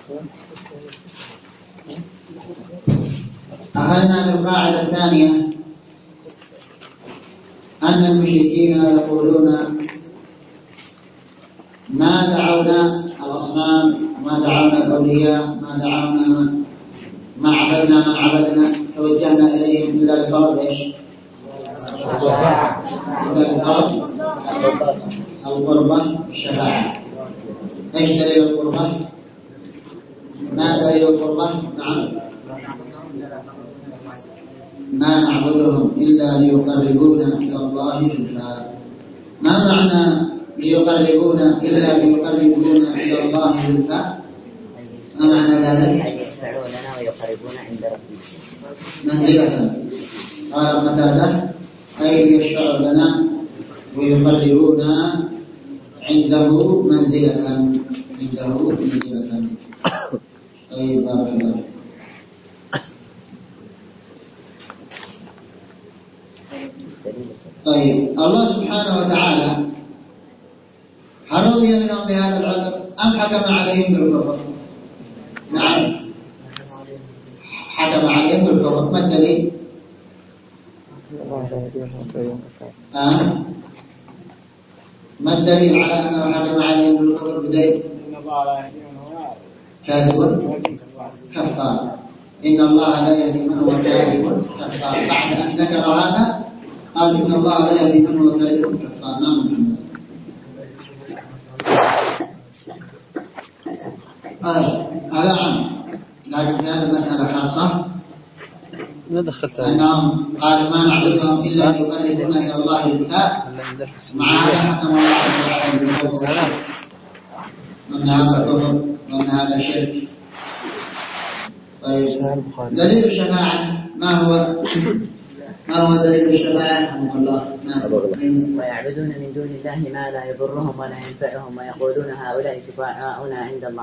أخذنا بالقاعدة الثانية أن المشركين يقولون ما دعونا الأصنام، ما دعونا الأولياء، ما عبدنا من عبدنا، توجهنا إليهم إلا لطلب إيش؟ إلا لطلب القربة الشفاعة. إيش دليل القربة؟ ما دليل القربة؟ نعم، ما نعبدهم إلا ليقربونا إلى الله زلفى. ما معنى ليقربونا إلا ليقربونا إلى الله زلفى؟ ما معنى ذلك؟ أن يشفعوا لنا ويقربونا عند ربنا منزلة. قال قتادة أي يشفعوا لنا ويقربونا عنده منزلة. طيب، بارك الله. طيب، الله سبحانه وتعالى هل رضي منهم بهذا العذر أم حكم عليهم بالكفر؟ نعم، حكم عليهم بالكفر. ما الدليل؟ ما الدليل على أنه حكم عليهم بالكفر بدليل؟ كاذب كفار. إن الله لا يهدي من هو كاذب كفار. بعد أن ذكر هذا قال إن الله لا يهدي من هو كاذب كفار. نعم محمد. هذا عام، لكن هذه المسألة خاصة. أنهم قالوا ما نعبدهم إلا ليقربونا إلى الله بالذات، مع هذا حكم الله عليه وسلم أن هذا كفر وأن هذا شرك. طيب، دليل الشفاعة ما هو دليل الشفاعة؟ رحمه الله. ويعبدون من دون الله ما لا يضرهم ولا ينفعهم ويقولون هؤلاء شفعاؤنا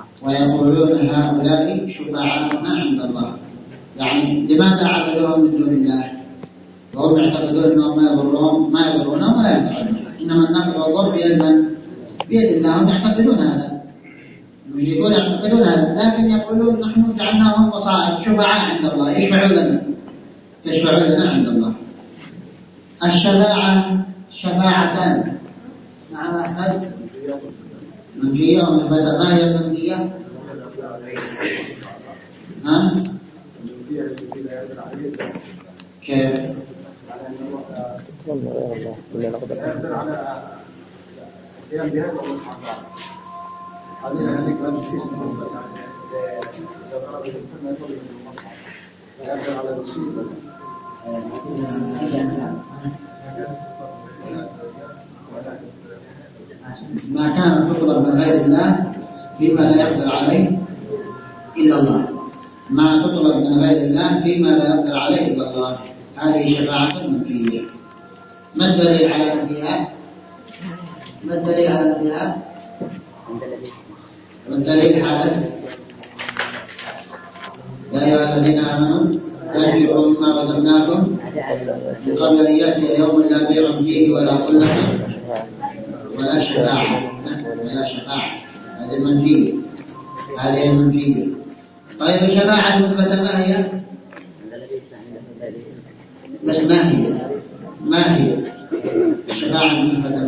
عند الله. يعني لماذا عبدوهم من دون الله وهم يعتقدون أنهم ما يضرونهم ولا ينفعونهم؟ إنما النفع والضر بيد الله. هم يعتقدون هذا، المشركون يعتقدون هذا، لكن يقولون نحن جعلناهم وصائب شفعاء عند الله، يشفعوا لنا عند الله. الشفاعة شفاعتان. نعم أحمد. منفية ومثبتة. ما هي المنفية؟ كيف؟ ما كان تطلب من غير الله فيما لا يقدر عليه إلا الله. ما تطلب من غير الله فيما لا يقدر عليه إلا الله. هذه شفاعة منفية. ما الدليل على نفيها؟ والدليل حادث. يا أيها الذين آمنوا أنفقوا مما رزقناكم من قبل أن يأتي يوم لا بيع فيه ولا خلة ولا شفاعة. هذه المنفية. طيب، الشفاعة المثبتة ما هي؟ بس ما هي الشفاعة المثبتة؟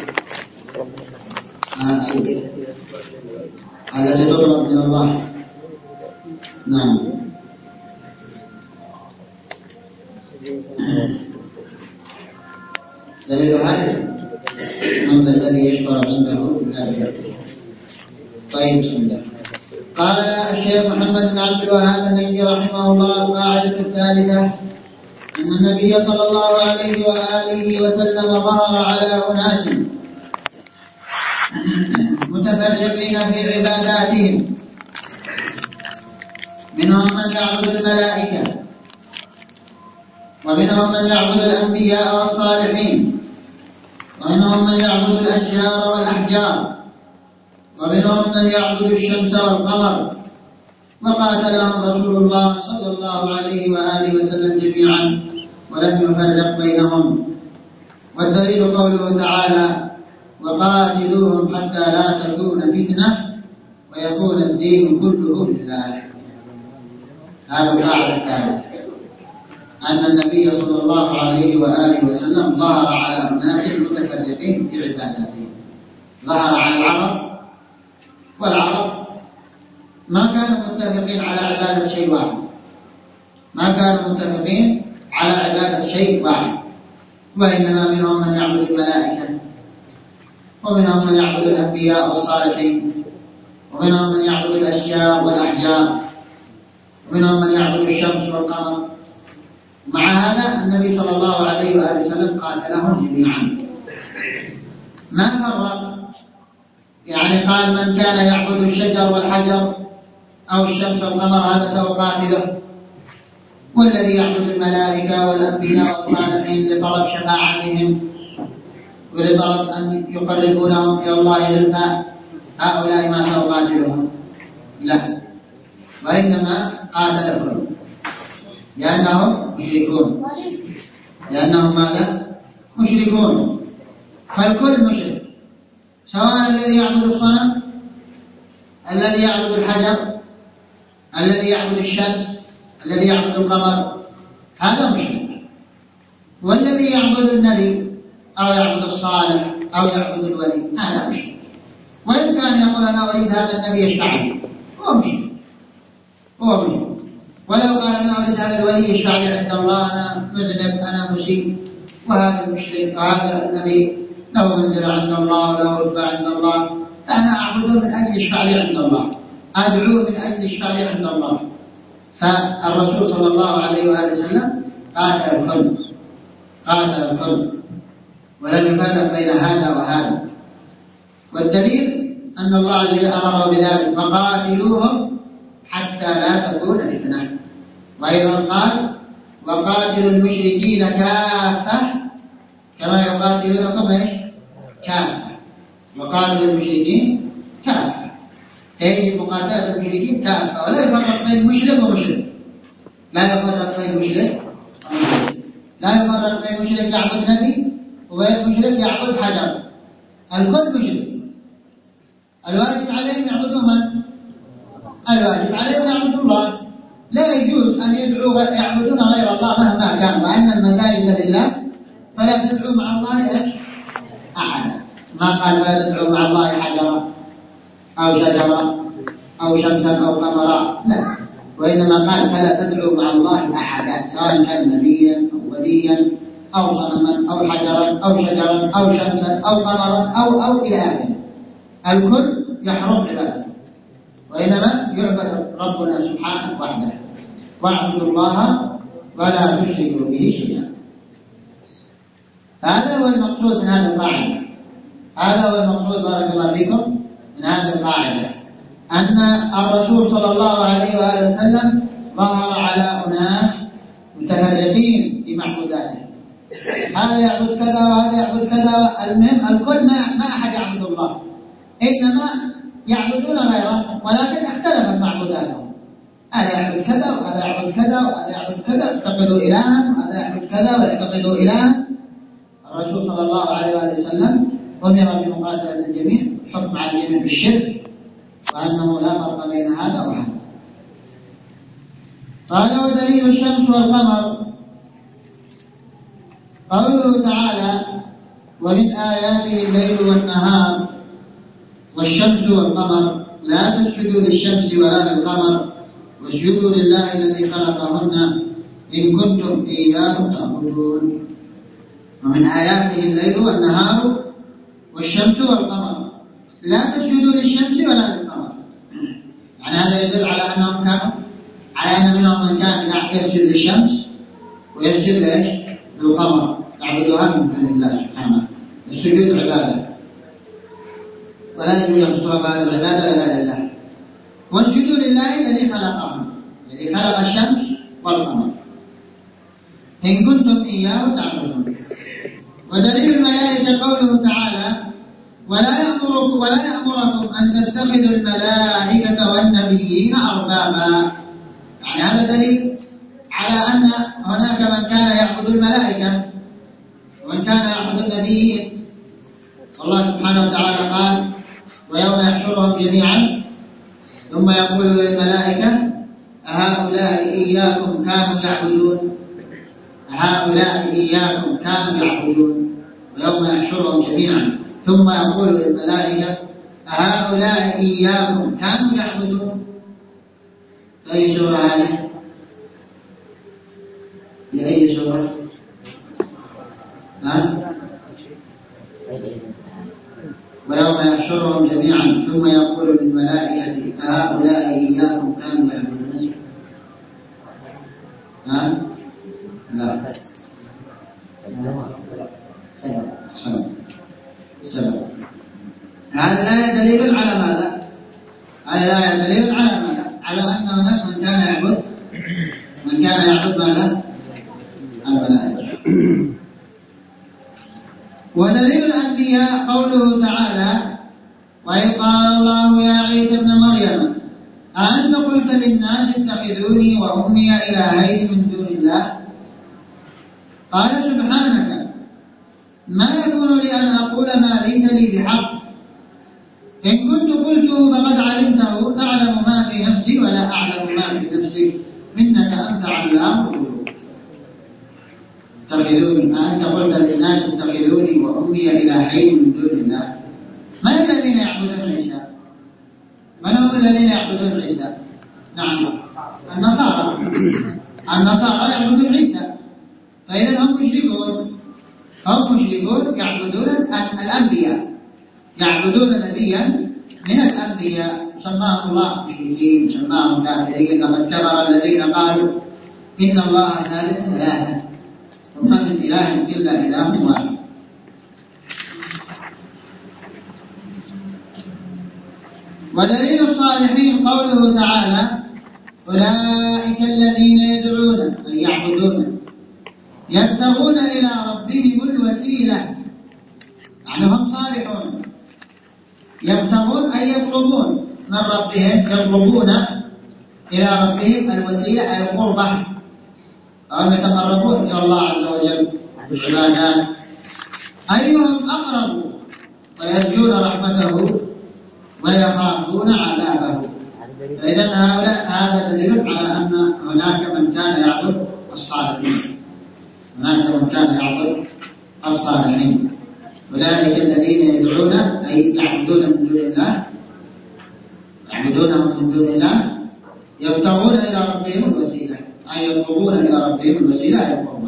ما هي؟ التي تطلب من الله. نعم. دليل هذا من الذي يشفع عنده إلا بإذنه. طيب، بسم الله. قال الشيخ محمد بن عبد الوهاب النجدي رحمه الله: القاعدة الثالثة أن النبي صلى الله عليه وآله وسلم ظهر على أناس متفرقين في عباداتهم، منهم من يعبد الملائكة، ومنهم من يعبد الأنبياء والصالحين، ومنهم من يعبد الأشجار والأحجار، ومنهم من يعبد الشمس والقمر. وقاتلهم رسول الله صلى الله عليه وآله وسلم جميعا ولم يفرق بينهم. والدليل قوله تعالى: وقاتلوهم حتى لا تكون فتنة ويكون الدين كله لله. هذا القاعدة الثالثة، أن النبي صلى الله عليه وآله وسلم ظهر على أناس متفرقين في عباداتهم. ظهر على العرب، والعرب ما كانوا متفقين على عبادة شيء واحد، ما كانوا متفقين على عبادة شيء واحد، وإنما منهم من يعبد الملائكة، ومنهم من يعبد الأنبياء والصالحين، ومنهم من يعبد الأشجار والأحجار، ومنهم من يعبد الشمس والقمر. مع هذا النبي صلى الله عليه وآله وسلم قاتلهم جميعا، ما فرق، يعني قال من كان يعبد الشجر والحجر أو الشمس والقمر هذا سأقاتله، والذي يعبد الملائكة والأنبياء والصالحين لطلب شفاعتهم ولطلب أن يقربونهم إلى الله بالفاء هؤلاء ما سأقاتلهم، لا، وإنما قاتلهم لأنهم مشركون، لأنهم ماذا؟ مشركون. فالكل مشرك، سواء الذي يعبد الصنم، الذي يعبد الحجر، الذي يعبد الشمس، الذي يعبد القمر، هذا مشرك. والذي يعبد النبي أو يعبد الصالح أو يعبد الولي هذا مشرك، وإن كان يقول أنا أريد هذا النبي يشفع لي، هو مشرك، هو مشرك. ولو قال أنا أريد هذا الولي يشفع لي عند الله، أنا مذنب، أنا مسيء، وهذا المشرك وهذا النبي له منزلة عند الله وله رتبة عند الله، فأنا أعبده من أجل يشفع لي عند الله، أدعوه من أجل يشفع لي عند الله. فالرسول صلى الله عليه وآله وسلم قاتل الكل، قاتل الكل، ولم يفرق بين هذا وهذا. والدليل أن الله عز وجل أمره بذلك، فقاتلوهم حتى لا تكون فتنة. وأيضا قال وقاتلوا المشركين كافة كما يقاتلونكم ايش؟ كافة. وقاتلوا المشركين كافة، أي مقاتلة المشركين كافة، ولا يفرق بين مشرك ومشرك، لا يفرق بين مشرك ومشرك، لا يفرق بين مشرك يعبد نبي وبين مشرك يعبد حجر، الكل مشرك. الواجب عليهم يعبدوا من؟ الواجب عليهم يعبدوا الله، لا يجوز أن يعبدون غير الله مهما كان، وأن المساجد لله فلا تدعوا مع الله أحدا. ما قال ولا تدعوا مع الله حجرا أو شجرا أو شمسا أو قمرا، لا، وإنما قال فلا تدعوا مع الله أحدا، سواء كان نبيا أو وليا أو صنما أو حجرا أو شجرا أو شمسا أو قمرا أو إلى آخره، الكل يحرم عبادته، وإنما يعبد ربنا سبحانه وحده، واعبدوا الله ولا تشركوا به شيئا. هذا هو المقصود من هذه القاعدة، هذا هو المقصود بارك الله فيكم من هذه القاعدة، أن الرسول صلى الله عليه وآله وسلم ظهر على أناس متفرقين في معبوداته، هذا يعبد كذا وهذا يعبد كذا، المهم الكل ما أحد يعبد الله، إنما يعبدون غيره، ولكن اختلفت معبوداتهم، هذا يعبد كذا وهذا يعبد كذا وهذا يعبد كذا، يعتقدوا إلها، وهذا يعبد كذا ويعتقدوا إلها. الرسول صلى الله عليه وآله وسلم أمر بمقاتلة الجميع، حكم على الجميع بالشرك، وأنه لا فرق بين هذا وهذا. قال ودليل الشمس والقمر قوله تعالى ومن آياته الليل والنهار والشمس والقمر لا تسجدوا للشمس ولا للقمر واسجدوا لله الذي خلقهن إن كنتم إياه تعبدون. ومن آياته الليل والنهار والشمس والقمر لا تسجدوا للشمس ولا للقمر، يعني هذا يدل على أنهم كانوا، على أن منهم من كان يسجد للشمس ويسجد لإيش؟ للقمر، يعبدها من دون الله سبحانه. السجود عبادة، ولا يجوز أن تصرف هذه العبادة لغير الله. واسجدوا لله الذي خلقهم، الذي خلق الشمس والقمر إن كنتم إياه تعبدون. ودليل الملائكة قوله تعالى ولا يأمركم أن تتخذوا الملائكة والنبيين أربابا، يعني هذا دليل على أن هناك من كان يعبد الملائكة ومن كان يعبد النبيين. الله سبحانه وتعالى قال ويوم يحشرهم جميعا ثم يقول للملائكة أهؤلاء إياكم كانوا يعبدون؟ هؤلاء إياكم كانوا يعبدون. ويوم يحشرهم جميعا ثم يقول للملائكة أهؤلاء إياكم كانوا يعبدون. فأي سورة هذه؟ لأي سورة؟ ويوم يحشرهم جميعا ثم يقول للملائكة أهؤلاء إياكم كانوا يعبدون؟ لا. سبب. هذه الآية دليل على ماذا؟ هذه الآية دليل على ماذا؟ على أن هناك من كان يعبد ماذا؟ الملائكة. ودليل الأنبياء قوله تعالى وإذ قال الله يا عيسى ابن مريم أأنت قلت للناس اتخذوني وأمي إلهين من دون الله؟ قال سبحانك ما يكون لي أن أقول ما ليس لي بحق إن كنت قلته فقد علمته تعلم ما في نفسي ولا أعلم ما في نفسك إنك أنت علام الغيوب. اتخذوني أأنت قلت للناس اتخذوني وأمي إلهين من دون الله؟ من الذين يعبدون عيسى؟ من هم الذين يعبدون عيسى؟ نعم النصارى يعبدون عيسى. فإذا هم مشركون يعبدون الأنبياء، يعبدون نبيا من الأنبياء سماهم الله مشركين سماهم كافرين. لقد كفر الذين قالوا إن الله ثالث ثلاثة وما من إله إلا إله واحد. ودليل الصالحين قوله تعالى أولئك الذين يدعون أي يعبدون يبتغون إلى ربهم الوسيلة، يعني هم صالحون يبتغون أي يطلبون من ربهم، يطلبون إلى ربهم الوسيلة أي القربة، أو يتقربون إلى الله عز وجل بالعبادات. أيهم أقرب ويرجون رحمته ويخافون عذابه. فإذا هؤلاء هذا دليل على أن هناك من كان يعبد الصالحين. أولئك الذين يدعون أي يعبدون من دون الله، يعبدونهم من دون الله يبتغون إلى ربهم الوسيلة أي يطلبون إلى ربهم الوسيلة أي القربة.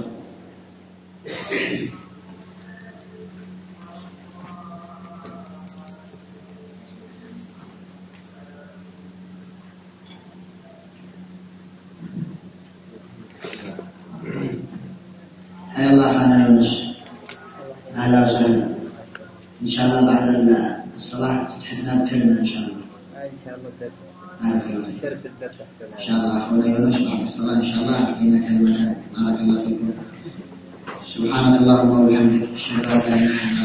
حيا الله حنا يونس، أهلا وسهلا. إن شاء الله بعد الصلاة تتحدنا بكلمة إن شاء الله. إن شاء الله درس إن شاء الله أخونا يونس بعد الصلاة إن شاء الله أعطينا كلمة. بارك الله فيكم. سبحانك اللهم وبحمدك أشهد أن لا إله إلا أنت